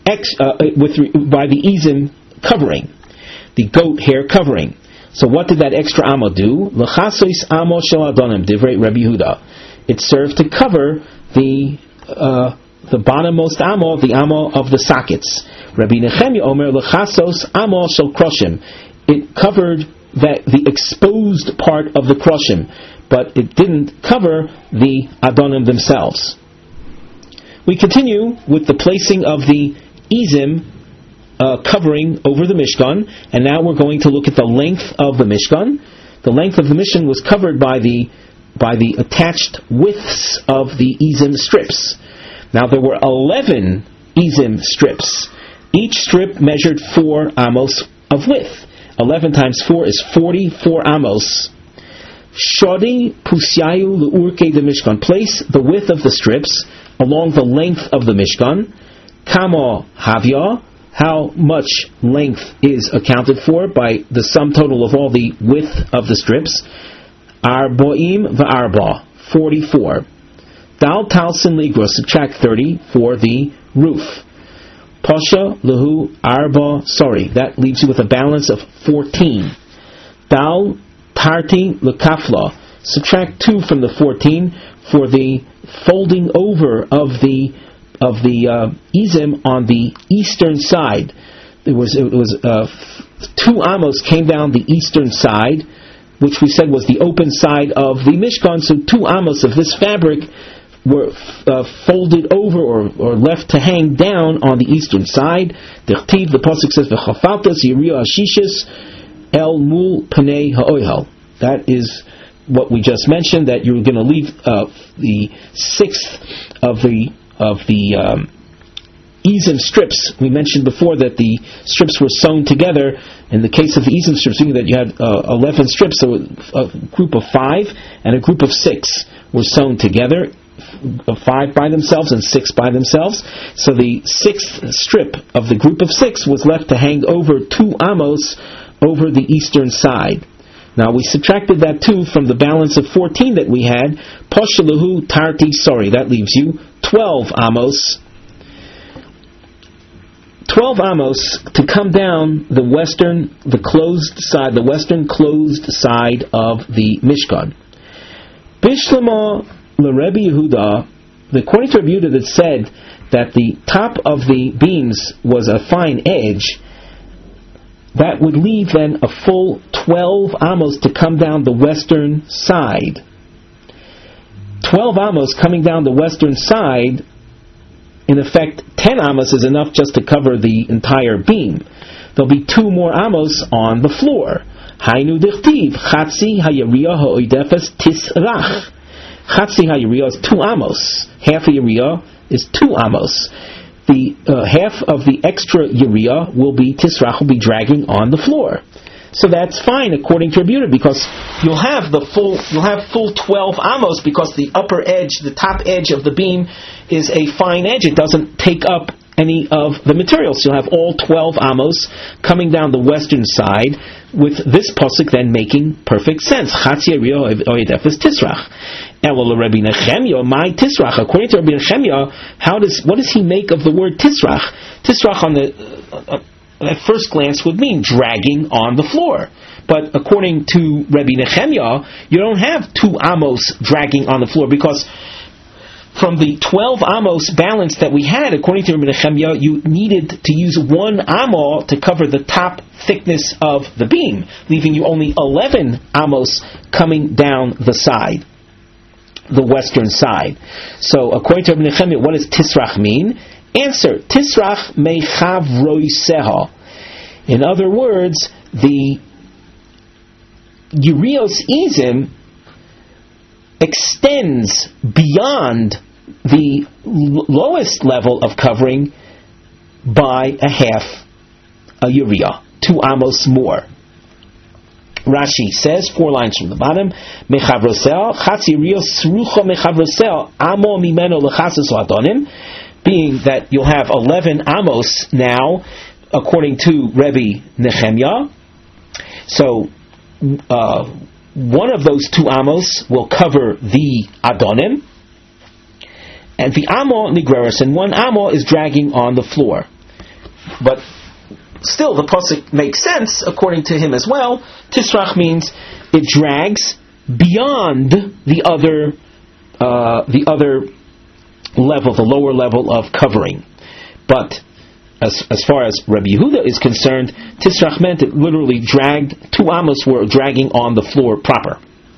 by the izim covering, the goat hair covering. So what did that extra amo do? L'chasois amo shel adonim, divrei Rabbi Yehuda. It served to cover the bottommost amo, the amo of the sockets. Rabbi Nechemia Omer L'chasos amo shel kroshim. It covered the exposed part of the kroshim, but it didn't cover the adonim themselves. We continue with the placing of the izim covering over the Mishkan, and now we're going to look at the length of the Mishkan. The length of the Mishkan was covered by the attached widths of the izim strips. Now there were 11 izim strips. Each strip measured 4 amos of width. 11 times 4 is 44 amos. Shodi pusyayu le'urkei the Mishkan. Place the width of the strips along the length of the Mishkan. Kamo havya. How much length is accounted for by the sum total of all the width of the strips? Arboim v'arba. 44. Dal talsin ligro. Subtract 30 for the roof. Pasha lehu arba. Sorry, that leaves you with a balance of 14. Dal tarti lekafla. Subtract 2 from the 14 for the folding over of the the Izim on the eastern side. It was 2 amos came down the eastern side, which we said was the open side of the Mishkan. So 2 amos of this fabric were folded over or left to hang down on the eastern side. The pasuk says, "V'chafaltas yiriyah ashishis el mul panei ha'oihel." That is what we just mentioned. That you're going to leave the 6th of the Izim strips. We mentioned before that the strips were sewn together. In the case of the Izim strips, meaning that you had 11 strips, so a group of 5 and a group of 6 were sewn together, 5 by themselves and 6 by themselves. So the 6th strip of the group of 6 was left to hang over 2 amos over the eastern side. Now we subtracted that 2 from the balance of 14 that we had. Poshalahu tarti sori. That leaves you 12 amos. 12 amos to come down the western closed side of the Mishkan. Bishlama l'Rebbe Yehuda, according to Rebbe Yehuda, that said that the top of the beams was a fine edge, that would leave then a full 12 amos to come down the western side. 12 amos coming down the western side, in effect, 10 amos is enough just to cover the entire beam. There'll be 2 more amos on the floor. Hainu dichtiv, chatzi hayariyah ha'oidefes tisrach. Chatzi hayariyah is 2 amos. Half a yariyah is 2 amos. The half of the extra yariyah will be tisrach, will be dragging on the floor. So that's fine according to Rebbe Yehuda, because you'll have full 12 amos, because the upper edge, the top edge of the beam is a fine edge. It doesn't take up any of the materials. You'll have all 12 amos coming down the western side, with this pasuk then making perfect sense. Chatzi yariyah oidefes tisrach. Elul Rabbi Nechemia, my tisrach. According to Rabbi Nechemia, what does he make of the word tisrach? Tisrach at first glance would mean dragging on the floor. But according to Rabbi Nechemia, you don't have 2 amos dragging on the floor, because from the 12 amos balance that we had, according to Rabbi Nechemia, you needed to use 1 amo to cover the top thickness of the beam, leaving you only 11 amos coming down the side, the western side. So according to Rabbi Nechemia, what does tisrach mean? Answer, tisrach mechav roiseha. In other words, the Yerios Izim extends beyond the lowest level of covering by a half a Yeriyah, 2 amos more. Rashi says, 4 lines from the bottom, mechavrosel, chatzi Yerios srucha mechavrosel, amo mimeno lechasus adonim, being that you'll have 11 amos now, according to Rebbe Nechemia. So, 1 of those 2 amos will cover the adonim, and the amo nigreris, and 1 amo is dragging on the floor. But still, the pasuk makes sense according to him as well. Tisrach means it drags beyond the other level, the lower level of covering. But as far as Rabbi Yehuda is concerned, tisrach meant it literally dragged, 2 amos were dragging on the floor proper.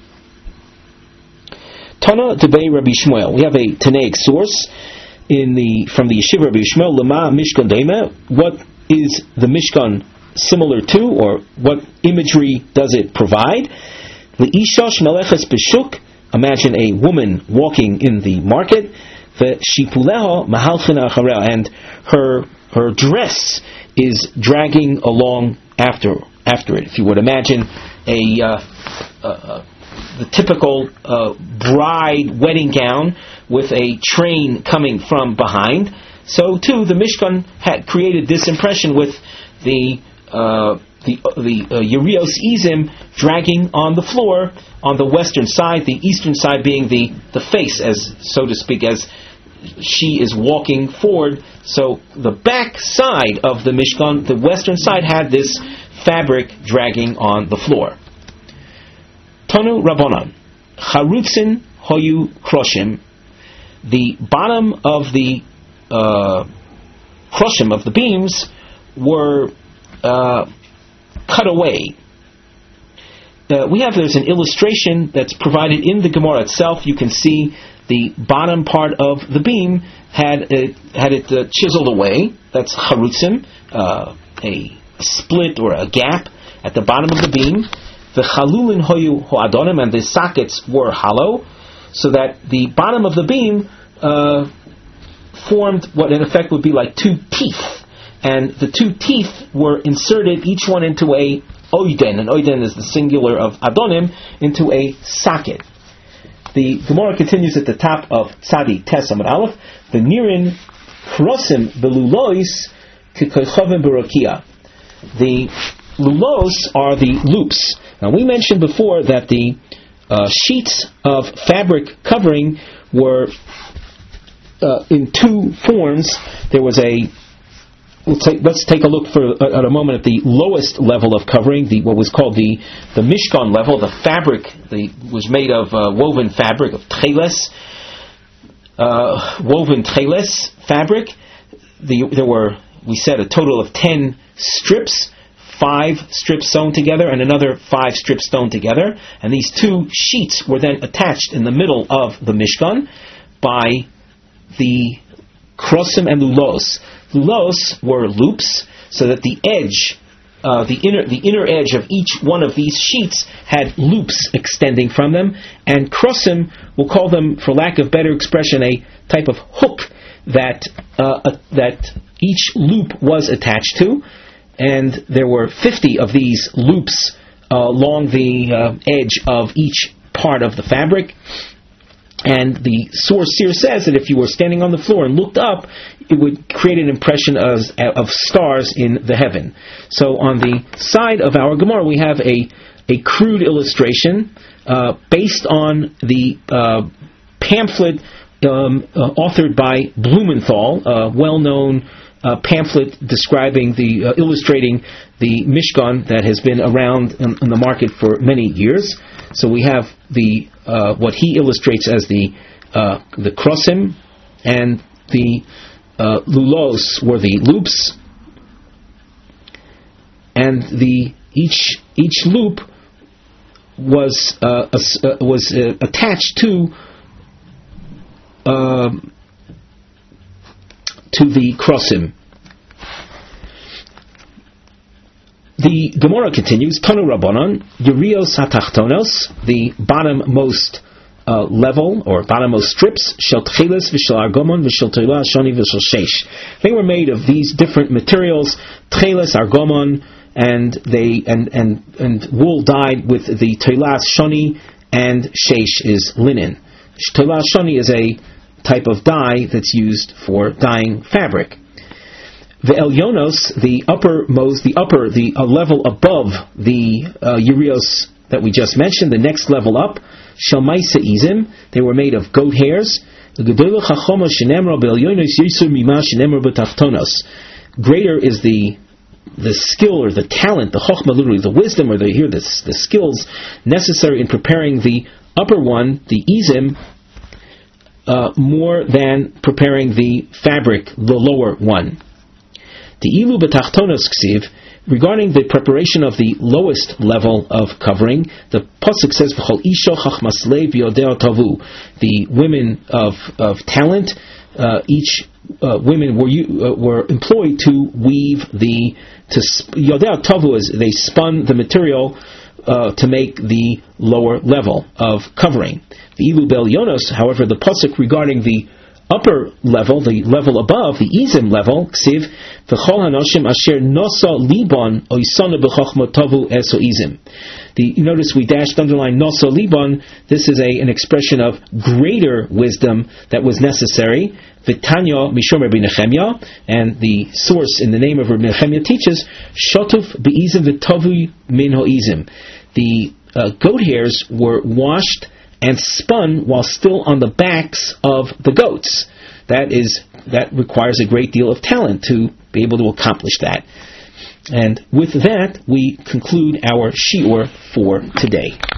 Tana Debei Rabbi Shmuel. We have a Tanaic source from the Yeshiva Rabbi Shmuel. Lama Mishkan Deima. What is the Mishkan similar to, or what imagery does it provide? Leishash Meleches B'Shuk. Imagine a woman walking in the market. The Shipuleha Mahalchin Acharel, and her dress is dragging along after it. If you would imagine the typical bride wedding gown with a train coming from behind, so too the Mishkan had created this impression with the Yerios Izim dragging on the floor on the western side, the eastern side being the face, as so to speak, as she is walking forward. So the back side of the Mishkan, the western side, had this fabric dragging on the floor. Tonu Rabbanan, Charutzin Hoyu Kroshim. The bottom of the kroshim, of the beams, were cut away. There's an illustration that's provided in the Gemara itself. You can see the bottom part of the beam had it chiseled away. That's charutzim, a split or a gap at the bottom of the beam. The chalulin hoyu hoadonim, and the sockets were hollow, so that the bottom of the beam formed what in effect would be like two teeth, and the two teeth were inserted, each one into a oiden, and oiden is the singular of adonim, into a socket. The Gemara continues at the top of Tzadi Tes Amud Aleph, the nirin krosim belulois k'koichavim berakia. The lulos are the loops. Now we mentioned before that the sheets of fabric covering were in two forms. There was let's take a look at a moment at the lowest level of covering, what was called the Mishkan level. The fabric was made of woven fabric, of tcheles, woven tcheles fabric. There were, we said, a total of 10 strips, 5 strips sewn together and another 5 strips sewn together, and these two sheets were then attached in the middle of the Mishkan by the krosim and lulos. Lulos were loops, so that the edge, the inner edge of each one of these sheets had loops extending from them, and krosim, we'll call them, for lack of better expression, a type of hook that each loop was attached to, and there were 50 of these loops along the edge of each part of the fabric. And the source here says that if you were standing on the floor and looked up, it would create an impression of stars in the heaven. So on the side of our Gemara, we have a crude illustration based on the pamphlet authored by Blumenthal, a well-known pamphlet describing illustrating the Mishkan that has been around in the market for many years. So we have what he illustrates as the krosim, and the lulos were the loops, and each loop was attached to the krosim. The Gemara continues, Tanu Rabbanon, Yurios HaTachtonos, the bottommost level, or bottommost strips, Shel Tcheles v'Shel Argomon v'Shel Toila Shoni v'Shel Sheish. They were made of these different materials, Tcheles, Argomon, and wool dyed with the Toilas Shoni, and Sheish is linen. Toilas Shoni is a type of dye that's used for dyeing fabric. The Elyonos, the level above the Urios that we just mentioned, the next level up, Shalmaisa Izim, they were made of goat hairs. Greater is the skill or the talent, the chokhmah, literally the wisdom, or the skills necessary in preparing the upper one, the Izim, more than preparing the fabric, the lower one. The ilu betachtonos ksiv, regarding the preparation of the lowest level of covering, the pasuk says, "V'chol isho chachmaslei v'yodeo tavu." The women of talent, women were employed to weave yodeo tavu, as they spun the material to make the lower level of covering. The ilu belyonos, however, the pasuk regarding the upper level, the level above, the Izim level, ksiv, v'chol hanoshim asher nosa libon oisana b'chochma tavu eso Izim. You notice we underline nosa libon. This is an expression of greater wisdom that was necessary. V'tanya mishom Rabbi Nechemya, and the source in the name of Rabbi Nechemya teaches, shotuf be'izim v'tavu min ho'izim. The goat hairs were washed and spun while still on the backs of the goats. That requires a great deal of talent to be able to accomplish that. And with that, we conclude our shiur for today.